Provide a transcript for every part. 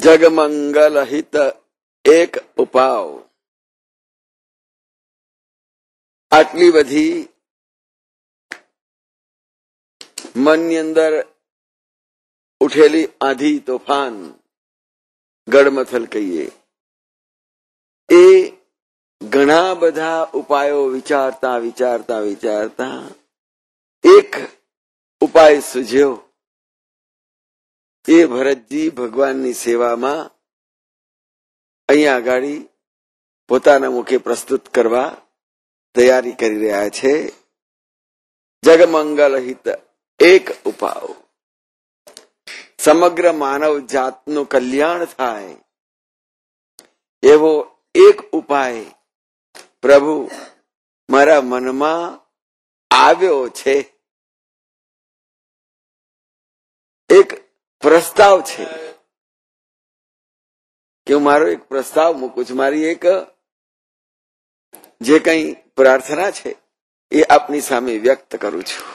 જગમંગલ હિત એક ઉપાવ. આટલી બધી મનની અંદર ઉઠેલી આંધી તોફાન ગડમથલ કહીએ, એ ઘણા બધા ઉપાયો વિચારતા વિચારતા વિચારતા એક ઉપાય સૂઝ્યો. એ ભરતજી ભગવાનની સેવામાં અહીંયા આગળ પોતાના મુખે પ્રસ્તુત કરવા તૈયારી કરી રહ્યા છે. જગમંગલ હિત એક ઉપાવ. સમગ્ર માનવ જાતનું કલ્યાણ થાય એવો એક ઉપાય પ્રભુ મારા મનમાં આવ્યો છે. એક પ્રસ્તાવ છે કે હું મારો એક પ્રસ્તાવ મૂકું છું. મારી એક જે કંઈ પ્રાર્થના છે એ આપની સામે વ્યક્ત કરું છું.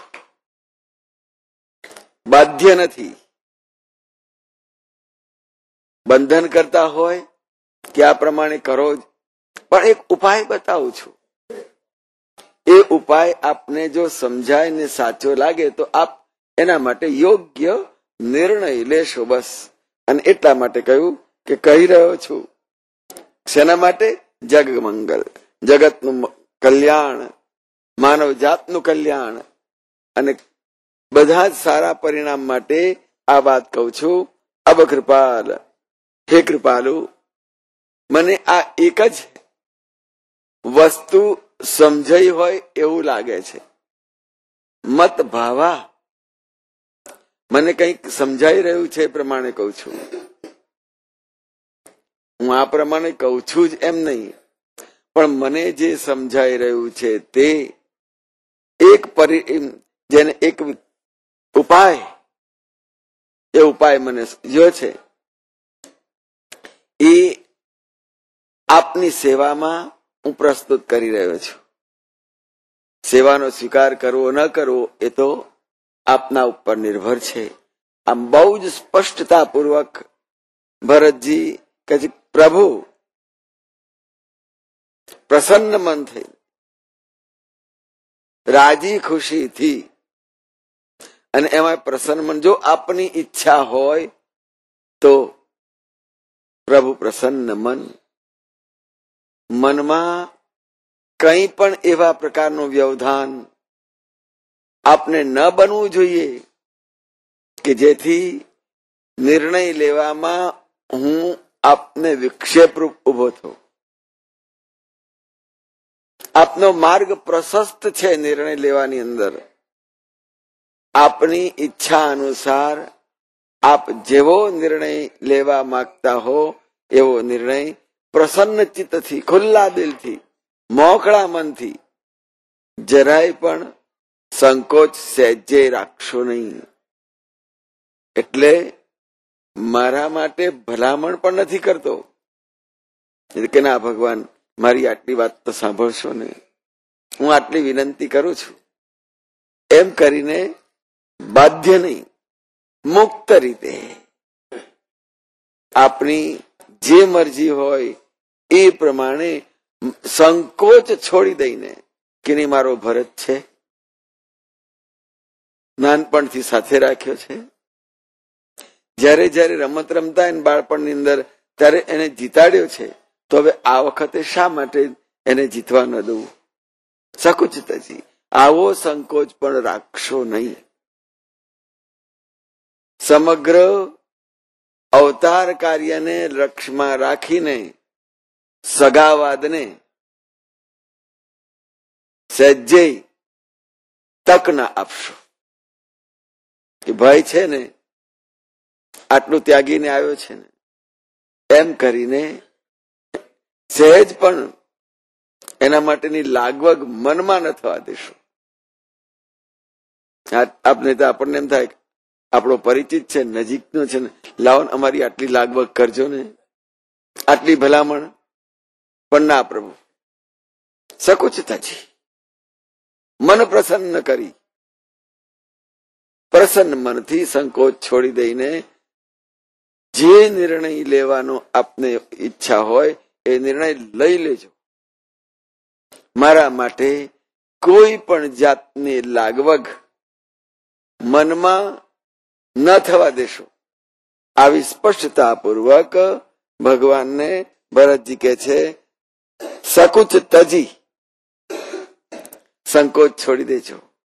બાધ્ય નથી, બંધન કરતા હોય કે આ પ્રમાણે કરો જ, પણ એક ઉપાય બતાવું છું. એ ઉપાય આપને જો સમજાય ને સાચો લાગે તો આપ એના માટે યોગ્ય નિર્ણય લેશો. બસ. અને એટલા માટે કહ્યું કે કહી રહ્યો છું. શેના માટે? જગમંગલ, જગતનું કલ્યાણ, માનવ જાતનું કલ્યાણ અને બધા જ સારા પરિણામ માટે આ વાત કહું છું. અબ કૃપાલ, હે કૃપાલુ, મને આ એક જ વસ્તુ સમજાઈ હોય એવું લાગે છે. મત ભાવા, મને કંઈક સમજાઈ રહ્યું છે એ પ્રમાણે કહું છું. હું આ પ્રમાણે કહું છું જ એમ નહીં, પણ મને જે સમજાઈ રહ્યું છે તે જેને એક ઉપાય, એ ઉપાય મને જો છે એ આપની સેવામાં હું પ્રસ્તુત કરી રહ્યો છું. સેવાનો સ્વીકાર કરવો ન કરવો એ તો આપના ઉપર નિર્ભર છે. આમ બહુ જ સ્પષ્ટતાપૂર્વક ભરતજી કહે છે, પ્રભુ પ્રસન્ન મન થઈ, રાજી ખુશીથી, અને એમાં પ્રસન્ન મન, જો આપની ઈચ્છા હોય તો પ્રભુ પ્રસન્ન મન. મનમાં કંઈ પણ એવા પ્રકારનું વ્યવધાન આપને ન બનવું જોઈએ કે જેથી નિર્ણય લેવામાં હું આપને વિક્ષેપરૂપ ઉભો થઉં. આપનો માર્ગ પ્રશસ્ત છે નિર્ણય લેવાની અંદર. આપની ઈચ્છા અનુસાર આપ જેવો નિર્ણય લેવા માંગતા હો એવો નિર્ણય પ્રસન્ન ચિત્તથી, ખુલ્લા દિલથી, મોકળા મનથી, જરાય પણ સંકોચ સહેજે રાખશો નહીં. એટલે મારા માટે ભલામણ પણ નથી કરતો કે ના ભગવાન મારી આટલી વાત તો સાંભળશો ને, હું આટલી વિનંતી કરું છું એમ કરીને બાધ્ય નહીં, મુક્ત રીતે આપની જે મરજી હોય એ પ્રમાણે સંકોચ છોડી દઈને કે નહીં મારો ભરત છે, નાનપણથી સાથે રાખ્યો છે, જ્યારે જ્યારે રમત રમતા એને બાળપણની અંદર ત્યારે એને જીતાડ્યો છે, તો હવે આ વખતે શા માટે એને જીતવા ન દઉં? સકુચિતજી, આવો સંકોચ પણ રાખશો નહીં. સમગ્ર અવતાર કાર્યને લક્ષ્યમાં રાખીને સગાવાદને સહેજે તક ના આપશો કે ભાઈ છે ને આટલું ત્યાગીને આવ્યો છે ને, એમ કરીને સહેજ પણ એના માટેની લાગવગ મનમાં ન થવા દેશો. આપને તો આપણને એમ થાય આપણો પરિચિત છે, નજીકનો છે ને, લાવો ને અમારી આટલી લાગવગ કરજો ને, આટલી ભલામણ. પણ ના પ્રભુ, સકુચતાજી મન પ્રસન્ન કરી, પ્રસન્ન મનથી સંકોચ છોડી દઈને જે નિર્ણય લેવાનો આપને ઈચ્છા હોય એ નિર્ણય લઈ લેજો. મારા માટે કોઈ પણ જાતની લાગવગ મનમાં ન થવા દેશો. આવી સ્પષ્ટતાપૂર્વક ભગવાનને ભરતજી કહે છે, સકુચ તજી, સંકોચ છોડી દેજો.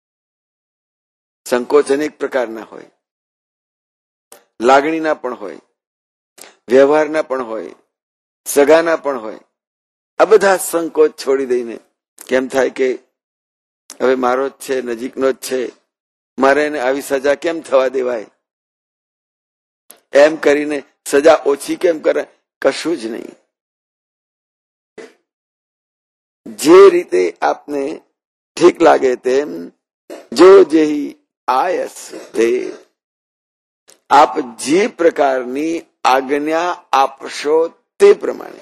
સંકોચ અનેક પ્રકારના હોય, લાગણીના પણ હોય, વ્યવહારના પણ હોય, સગાના પણ હોય. આ બધા સંકોચ છોડી દઈને કેમ થાય કે હવે મારો જ છે, નજીકનો જ છે, મારે એને આવી સજા કેમ થવા દેવાય, એમ કરીને સજા ઓછી કેમ કરે, કશું જ નહીં. જે રીતે આપને ઠીક લાગે તેમ જો જેહી આયસ તે, આપ જે પ્રકારની આજ્ઞા આપશો તે પ્રમાણે.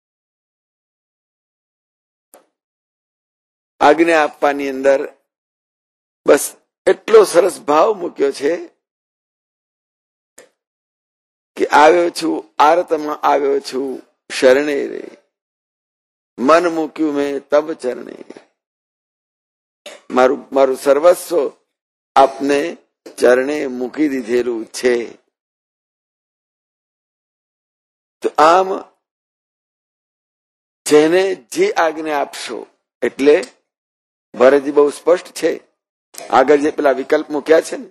આજ્ઞા આપવાની અંદર બસ એટલો સરસ ભાવ મૂક્યો છે કે આવ્યો છું, આરતમાં આવ્યો છું શરણે રે, મન મૂક્યું મેં તબ ચરણે. મારું સર્વસ્વ આપને ચરણે મૂકી દીધેલું છે. તો આમ જેને જે આજ્ઞા આપશો, એટલે ભરતજી બહુ સ્પષ્ટ છે. આગળ જે પેલા વિકલ્પ મૂક્યા છે ને,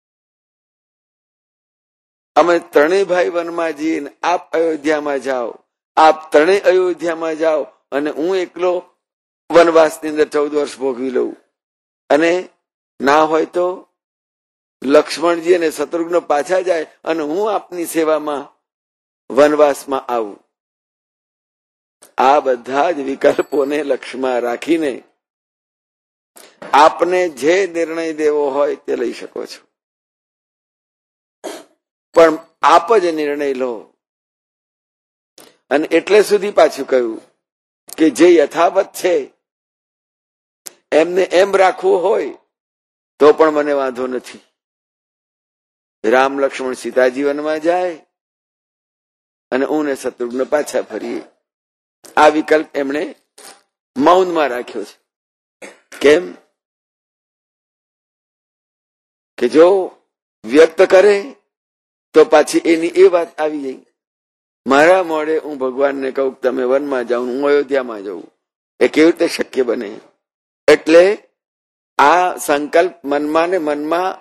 અમે ત્રણેય ભાઈ વનમાં જઈએ, આપ અયોધ્યામાં જાઓ, આપ ત્રણેય અયોધ્યામાં જાઓ અને હું એકલો વનવાસની અંદર 14 વર્ષ ભોગવી લઉં, અને ના હોય તો લક્ષ્મણજી અને શત્રુઘ્ન પાછા જાય અને હું આપની સેવામાં વનવાસમાં આવું. આ બધા જ વિકલ્પોને લક્ષ્યમાં રાખીને આપને જે નિર્ણય દેવો હોય તે લઈ શકો છો, પણ આપ જ નિર્ણય લો. અને એટલે સુધી પાછું કહ્યું કે જે યથાવત છે એમને એમ રાખવું હોય તો પણ મને વાંધો નથી. રામ લક્ષ્મણ સીતા જીવનમાં જાય અને હું ને શત્રુઘ્ન પાછા ફરીએ. આ વિકલ્પ એમણે મૌનમાં રાખ્યો છે. કેમ કે જો વ્યક્ત કરે તો પાછી એની એ વાત આવી જાય, મારા મોડે હું ભગવાનને કહું તમે વનમાં જાઓ, હું અયોધ્યામાં જાઉં, એ કેવી રીતે શક્ય બને? એટલે આ સંકલ્પ મનમાં ને મનમાં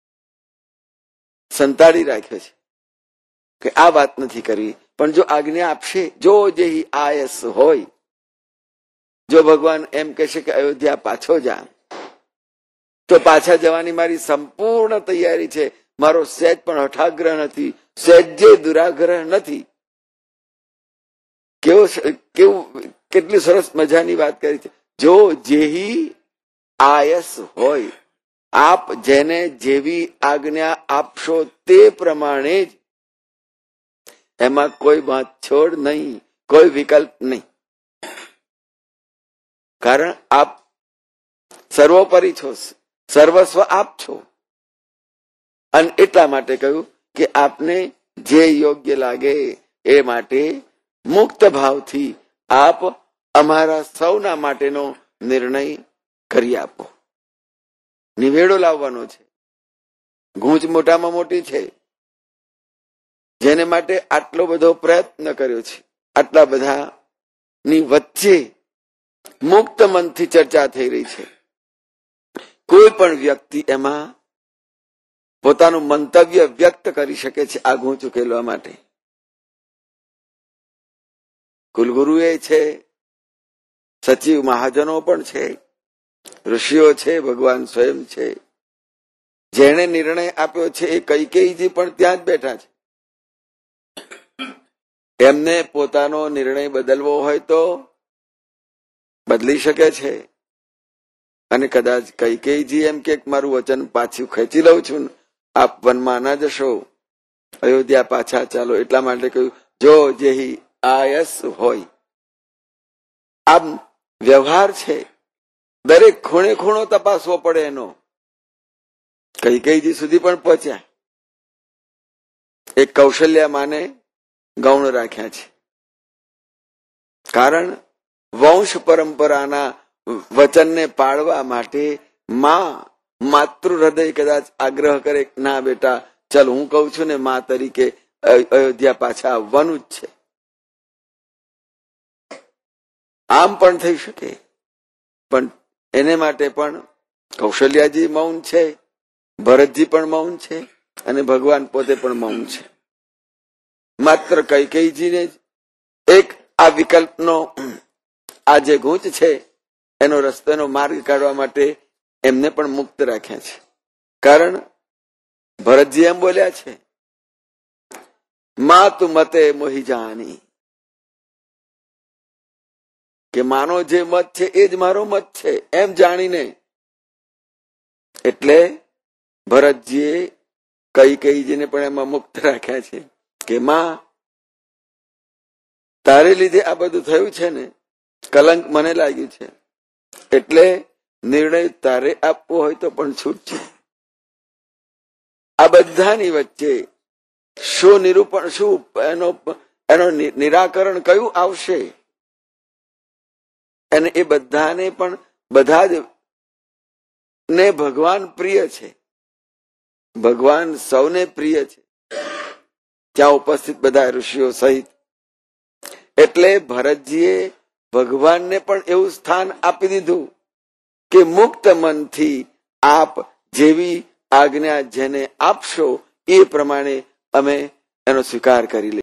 સંતાડી રાખ્યો છે કે આ વાત નથી કરવી. પણ જો આજ્ઞા આપશે, જો જે આયસ હોય, જો ભગવાન એમ કહેશે કે અયોધ્યા પાછો જા, તો પાછા જવાની મારી સંપૂર્ણ તૈયારી છે. મારો સહેજ પણ હઠાગ્રહ નથી, સહેજે દુરાગ્રહ નથી. કેટલી સરસ મજાની વાત કરી છે. જો જેહી આયસ હોય, આપ જેને જેવી આજ્ઞા આપશો તે પ્રમાણે જ. એમાં કોઈ બાંધછોડ નહીં, કોઈ વિકલ્પ નહીં, કારણ આપ સર્વોપરી છો, સર્વસ્વ આપ છો. અને એટલા માટે કહ્યું કે આપને જે યોગ્ય લાગે એ માટે મુક્ત ભાવથી આપ અમારા સૌના માટેનો નિર્ણય કરી આપો. નિવેડો લાવવાનો છે, ગૂંચ મોટામાં મોટી છે, જેને માટે આટલો બધો પ્રયત્ન કર્યો છે. આટલા બધાની વચ્ચે મુક્ત મનથી ચર્ચા થઈ રહી છે. કોઈ પણ વ્યક્તિ એમાં પોતાનું મંતવ્ય વ્યક્ત કરી શકે છે આ ગૂંચ ઉકેલવા માટે. કુલગુરુ એ છે, સચિવ મહાજનો પણ છે, ઋષિઓ છે, ભગવાન સ્વયં છે. જેણે નિર્ણય આપ્યો છે એ કૈકેયીજી પણ ત્યાં જ બેઠા છે. એમને પોતાનો નિર્ણય બદલવો હોય તો બદલી શકે છે. અને કદાચ કૈકેયીજી એમ કે મારું વચન પાછું ખેંચી લઉં છું, આપ વનમાં ના જશો, અયોધ્યા પાછા ચાલો. એટલા માટે કહ્યું જો જેહી આયસ હોય. આમ વ્યવહાર છે, દરેક ખૂણે ખૂણો તપાસવો પડે એનો. કૈકેયીજી સુધી પણ પહોંચ્યા. એ કૌશલ્યામાને ગૌણ રાખ્યા છે. કારણ વંશ પરંપરાના વચનને પાળવા માટે માતૃ હૃદય કદાચ આગ્રહ કરે, ના બેટા ચાલ હું કઉ છું ને મા તરીકે અયોધ્યા પાછા આવવાનું જ છે. આમ પણ થઈ શકે, પણ એને માટે પણ કૌશલ્યાજી મૌન છે, ભરતજી પણ મૌન છે અને ભગવાન પોતે પણ મૌન છે. માત્ર કૈકેયીજીને જ એક આ વિકલ્પનો આ જે ગૂંચ છે એનો રસ્તોનો માર્ગ કાઢવા માટે એમને પણ મુક્ત રાખ્યા છે. કારણ ભરતજી એમ બોલ્યા છે, મા તું મતે મોહી જાની, કે માનો જે મત છે એ જ મારો મત છે એમ જાણીને. એટલે ભરતજીએ કૈકેયીજીને પણ એમાં મુક્ત રાખ્યા છે કે માં, તારે લીધે આ બધું થયું છે ને, કલંક મને લાગ્યું છે, એટલે નિર્ણય તારે આપવો હોય તો પણ છૂટ છે. આ બધાની વચ્ચે શું નિરૂપણ, શું એનો નિરાકરણ કયું આવશે? અને એ બધાને પણ બધા જ ને ભગવાન પ્રિય છે, ભગવાન સૌને પ્રિય છે, ત્યાં ઉપસ્થિત બધા ઋષિઓ સહિત. એટલે ભરતજીએ ભગવાનને પણ એવું સ્થાન આપી દીધું કે મુક્ત મનથી આપ જેવી આજ્ઞા જેને આપશો એ પ્રમાણે અમે એનો સ્વીકાર કરી લઈએ.